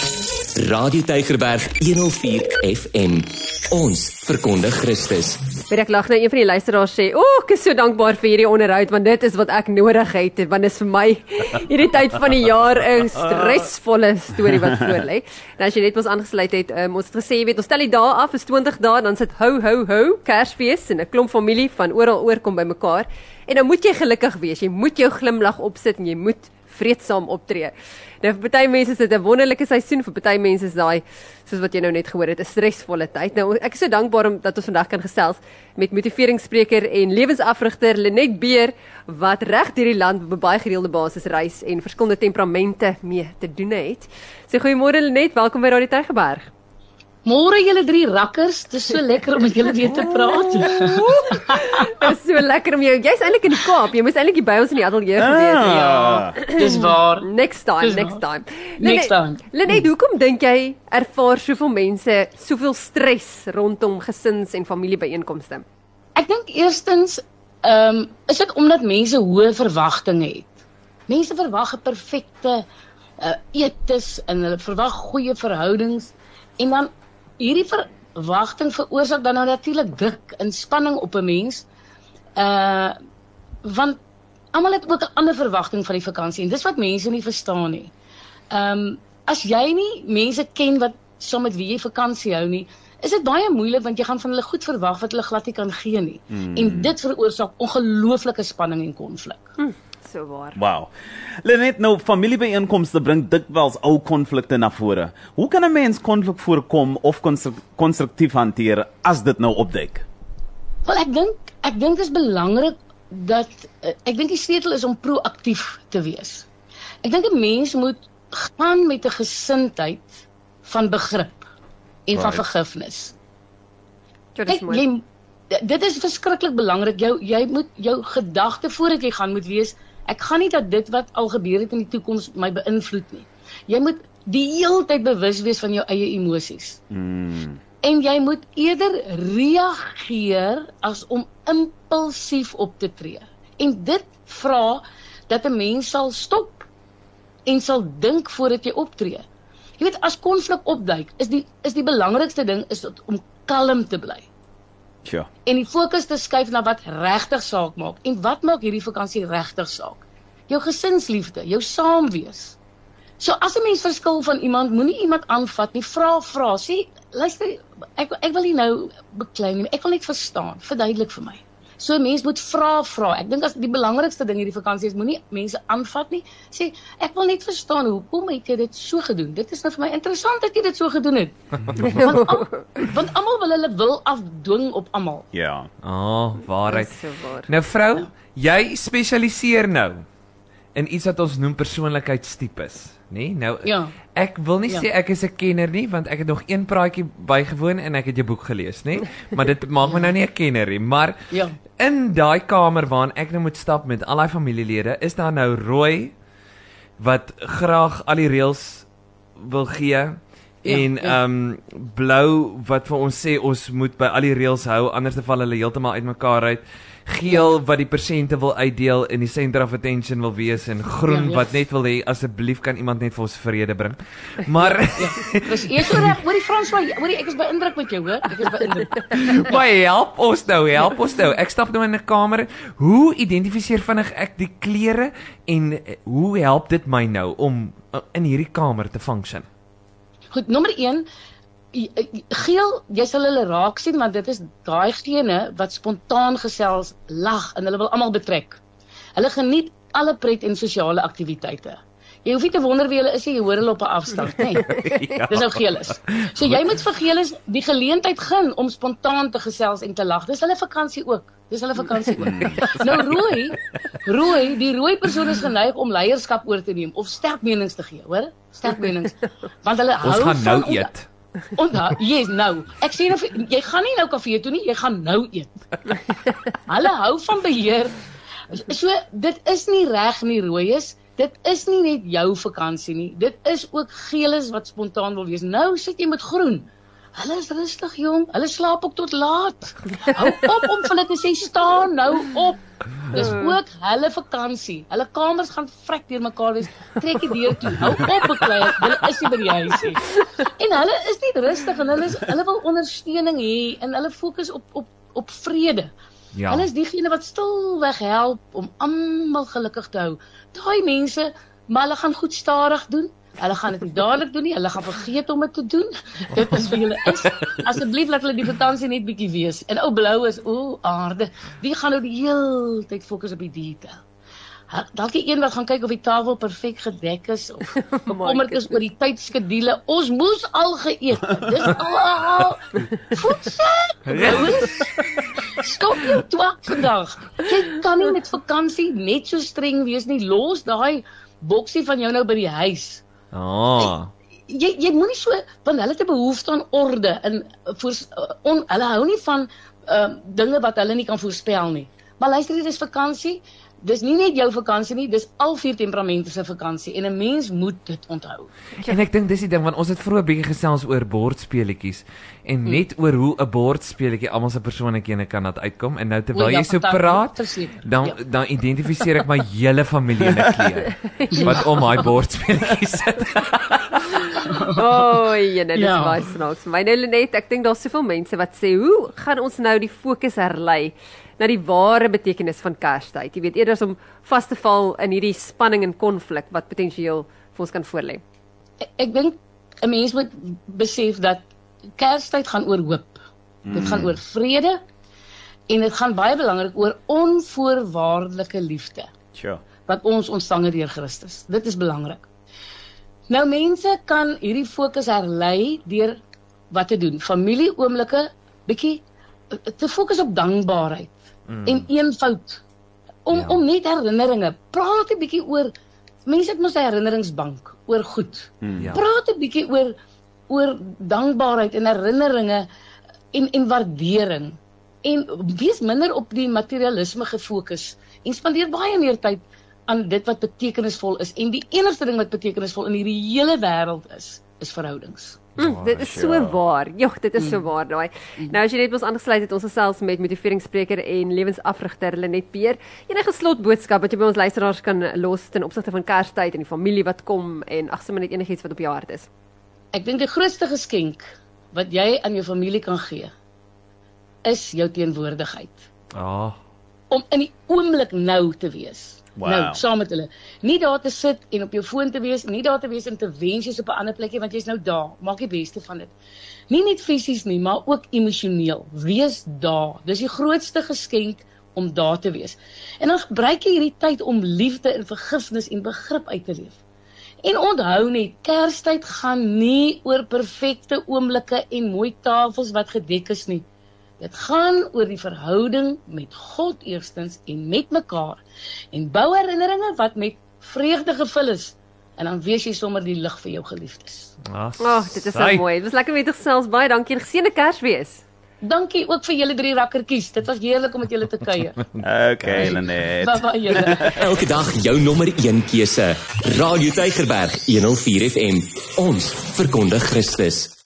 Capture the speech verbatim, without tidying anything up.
Radio Tygerberg honderd vier F M. Ons verkondig Christus. Ek lag nou, een van die luisteraars sê, o, oh, ek is so dankbaar vir hierdie onderhoud, want dit is wat ek nodig het, want dit is vir my hierdie tyd van die jaar 'n stresvolle storie wat voor lê. Nou as jy net ons aangesluit het, um, ons het gesê, jy weet, ons stel die dae af, is twintig dae, dan sit hou, hou, hou, Kersfees, en 'n klomp familie van oral oor kom by mekaar, en dan moet jy gelukkig wees, jy moet jou glimlag opsit, en jy moet vreedsaam optree. Nou vir party mense is dit 'n wonderlike seisoen, vir party mense is daai, soos wat jy nou net gehoor het, 'n stresvolle tyd. Nou ek is so dankbaar om dat ons vandag kan gesels met motiveringsspreker en lewensafrigter Lenet Beer, wat reg deur die land op 'n baie gereelde basis reis en verskillende temperamente mee te doen het. So goeiemôre Lenet, welkom by Radio Tygerberg. Môre julle drie rakkers, dit is so lekker om met julle weer te praat. Dit is so lekker om jou, jy's eintlik in die Kaap, jy moes eintlik hier by ons in die ateljee ah, gewees het. Ja, dis waar. Next time, dis next waar. time. Next time. Lenet, hoekom dink jy ervaar soveel mense soveel stres rondom gesins- en familiebyeenkomste? Ek dink eerstens, ehm um, is dit omdat mense hoë verwagtinge het. Mense verwag 'n perfekte uh, eetes en hulle verwag goeie verhoudings, en dan hierdie verwagting veroorsaak dan nou natuurlik druk en spanning op 'n mens, uh, want almal het ook 'n ander verwagting van die vakansie, en dis wat mense nie verstaan nie. Um, as jy nie mense ken wat saam met wie jy vakansie hou nie, is dit baie moeilik, want jy gaan van hulle goed verwag wat hulle glad nie kan gee nie. Mm. En dit veroorsaak ongelooflike spanning en konflik. Hm. So waar. Wow. Lenet, nou familiebyeenkomste bring dikwels ou konflikte na vore. Hoe kan 'n mens konflik voorkom of konstruktief hanteer as dit nou opduik? Wel, ek dink ek dink dit is belangrik dat ek dink die sleutel is om proaktief te wees. Ek dink 'n mens moet gaan met 'n gesindheid van begrip en right. van vergifnis. Ja, dis mooi. Jy, dit is verskriklik belangrik. Jou jy moet jou gedagte voordat jy gaan moet wees, ek gaan nie dat dit wat al gebeur het in die toekoms my beïnvloed nie. Jy moet die hele tyd bewus wees van jou eie emosies. Mm. En jy moet eerder reageer as om impulsief op te tree. En dit vra dat 'n mens sal stop en sal dink voordat jy optree. Jy weet, as konflik opduik, is die is die belangrikste ding is om kalm te bly. Ja. En die fokus te skuif na wat regtig saak maak. En wat maak hierdie vakansie regtig saak? Jou gesinsliefde, jou saamwees. So as 'n mens verskil van iemand, moenie iemand aanvat nie, vra, vra, sê, luister, ek, ek wil nie nou beklei nie, ek wil net verstaan, verduidelik vir my. So 'n mens moet vra, vra. Ek dink as die belangrikste ding hierdie vakansie is, moenie mense aanvat nie, sê, ek wil net verstaan, hoekom het jy dit so gedoen? Dit is nou vir my interessant dat jy dit so gedoen het. want, al, want almal wil hulle wil afdwing op almal. Ja. Oh, waarheid. So waar. Nou vrou, jy spesialiseer nou in iets wat ons noem persoonlikheidstipes, nê? Nou, ja. ek wil nie ja. sê ek is 'n kenner nie, want ek het nog een praatjie bygewoon en ek het jou boek gelees, nê? Maar dit maak my nou nie 'n kenner nie, maar ja. in daai kamer waarin ek nou moet stap met al daai familielede, is daar nou rooi wat graag al die reëls wil gee. En ehm ja. um, blou wat vir ons sê ons moet by al die reëls hou, anders val hulle heeltemal uitmekaar uit. Geel wat die persente wil uitdeel en die center of attention wil wees, en groen ja, ja. wat net wil hê asseblief kan iemand net vir ons vrede bring. Maar ja, ja. Dis eers reg, hoor die François, hoor ek is beïndruk met jou, hoor. Ek is beïndruk. Maar help ons nou, help ons nou. Ek stap nou in 'n kamer. Hoe identifiseer vinnig ek die kleure en hoe help dit my nou om in hierdie kamer te function? Goed, nommer een, geel, jy sal hulle raak sien, want dit is daai gene wat spontaan gesels, lag, en hulle wil almal betrek. Hulle geniet alle pret en sosiale aktiwiteite. Jy hoef nie te wonder wie hulle is, jy hoor hulle op 'n afstand, né? Ja. Dis nou geel is. So jy moet vir geel is die geleentheid gun om spontaan te gesels en te lag. Dis hulle vakansie ook. Dis hulle vakansie ook. Nou rooi, rooi, die rooi persoon is geneig om leierskap oor te neem of sterk menings te gee, hoor? Sterk menings. Want hulle hou van ons gaan nou eet. Onthou, yes, nou. Ek sê nou, jy gaan nie nou kafee toe nie, jy gaan nou eet. Hulle hou van beheer. So dit is nie reg nie, rooi is. Dit is nie net jou vakansie nie. Dit is ook geel is wat spontaan wil wees. Nou sit jy met groen. Hulle is rustig jong, hulle slaap ook tot laat. Hou op om vir hulle te sê staan nou op. Dis ook hulle vakansie. Hulle kamers gaan vrek deur mekaar wees. Trek die deur toe. Hou op beklei. Hulle is nie by die huis nie. En hulle is nie rustig en hulle is, hulle wil ondersteuning hê en hulle fokus op op op vrede. Ja. Hulle is diegene wat stilweg help om almal gelukkig te hou. Daai mense, maar hulle gaan goed stadig doen. Hulle gaan dit nie dadelik doen nie, hulle gaan vergeet om dit te doen. Dit is vir julle is. Asseblief laat hulle die vakansie net bietjie wees. En ou blou is, o, aarde. Wie gaan nou die hele tyd fokus op die detail? Dalk die een wat gaan kyk of die tafel perfek gedek is of bekommerd is oor die tydskedule. Ons moes al geëet. Dis al voedsel. Stop jou twak vandag. Jy kan nie met vakansie net so streng wees nie. Los daai boksie van jou nou by die huis. Ah. Jy jy moenie so, want hulle het 'n behoefte aan orde en voor, on, hulle hou nie van uh, dinge wat hulle nie kan voorspel nie. Maar luister, dit is vakansie. Dis nie net jou vakansie nie, dis al vier temperamente se vakansie en 'n mens moet dit onthou. En ek dink dis die ding want ons het vroeër 'n bietjie gesels oor bordspeletjies en net oor hoe 'n bordspeletjie almal se persoonlikhede kan laat uitkom en nou terwyl O, ja, jy so fantasties, praat, verseker. dan Ja. dan identifiseer ek my hele familie in 'n kleur wat om my bordspeletjie sit. O, jene, dit is Ja. baie snaaks. My nou Lenet, ek dink daar's soveel mense wat sê, hoe gaan ons nou die fokus herlei na die ware betekenis van Kerstyd? Jy weet, eerder as om vas te val in hierdie spanning en konflik wat potensieel vir ons kan voorlê. Ek, ek dink 'n mens moet besef dat Kerstyd gaan oor hoop. Mm. Dit gaan oor vrede en dit gaan baie belangrik oor onvoorwaardelike liefde Sure. wat ons ontvang het deur Christus. Dit is belangrik. Nou mense kan hierdie fokus herlei deur wat te doen. Familieoomblikke bietjie te fokus op dankbaarheid mm. en eenvoud. Om Ja. om net herinneringe. Praat 'n bietjie oor mense het mos 'n herinneringsbank oor goed. Ja. Praat 'n bietjie oor oor dankbaarheid en herinneringe en en waardering. En wees minder op die materialisme gefokus en spandeer baie meer tyd aan dit wat betekenisvol is. En die enigste ding wat betekenisvol in hierdie hele wêreld is, is verhoudings. Mm, dit is so waar. Jogg, dit is so waar daai. Nou as jy net ons aangesluit het, ons gesels met motiveringsspreker en lewensafrigter Lenet Peer. Enige slotboodskap wat jy by ons luisteraars kan los ten opsigte van Kerstyd en die familie wat kom en ag sommer net enigiets wat op jou hart is. Ek dink die grootste geskenk wat jy aan jou familie kan gee, is jou teenwoordigheid. Ah. Om in die oomblik nou te wees. Wow. Nou, saam met hulle. Nie daar te sit en op jou foon te wees, nie daar te wees en te wens jy's op 'n ander plekkie want jy's nou daar. Maak die beste van dit. Nie net fisies nie, maar ook emosioneel. Wees daar. Dis die grootste geskenk om daar te wees. En dan gebruik jy hierdie tyd om liefde en vergifnis en begrip uit te leef. En onthou net, Kerstyd gaan nie oor perfekte oomblikke en mooi tafels wat gedek is nie. Dit gaan oor die verhouding met God eerstens en met mekaar. En bou herinneringe wat met vreugde gevul is. En dan wees jy sommer die lig vir jou geliefdes. Ag, Ag, dit is so mooi. Dit was lekker met gesels. Baie dankie en geseënde Kersfees. Dankie ook vir julle drie rakkertjies. Dit was heerlik om met julle te kuier. Okay, Lenet. Bye bye julle. Elke dag jou nommer een keuse. Radio Tygerberg honderd vier F M. Ons verkondig Christus.